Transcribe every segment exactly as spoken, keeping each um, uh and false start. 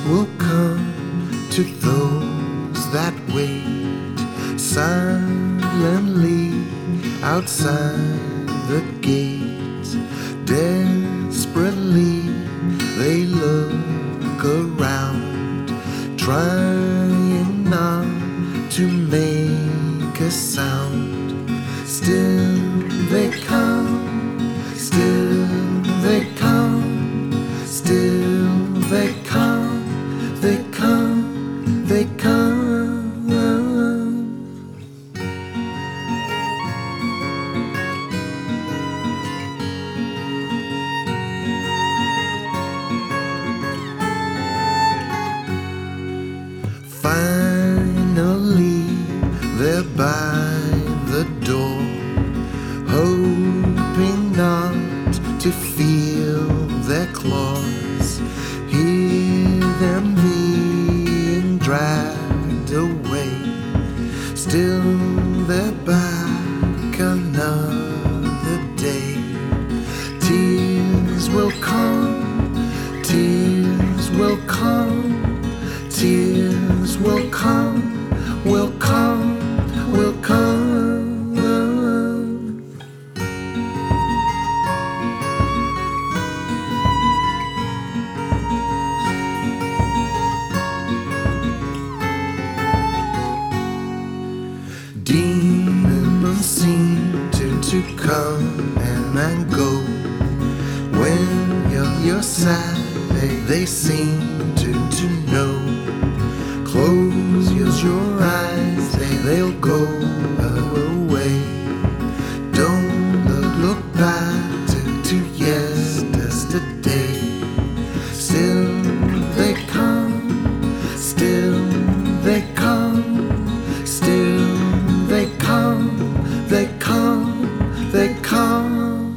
will come to those that wait silently outside the gates. Desperately they look around, trying not to make a sound. Still they come, still they come, still they come, they come, they come. Finally, they're by the door, hoping not to feel their claws, hear them being dragged away. Still, they're back another day. Tears will come, tears will come, tears will come, will come, will come. Demons seem to, to come and, and go. When you're, you're sad, they, they seem to, to know. Close your eyes, they, they'll go away. Don't look, look back to, to yesterday. Still they come, still they come, still they come, they come, they come.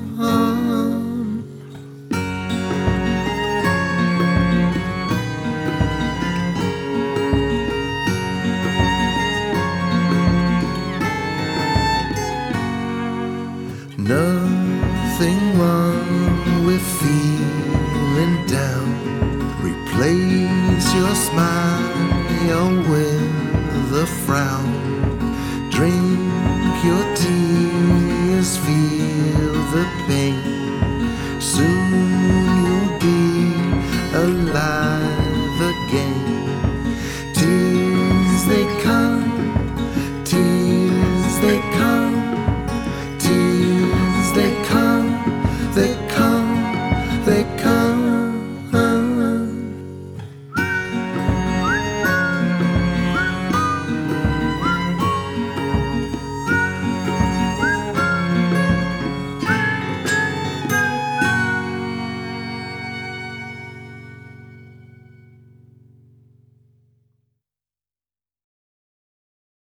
Nothing wrong with feeling down. Replace your smile with a frown. Drink your tears, feel the pain. Soon you'll be alive again.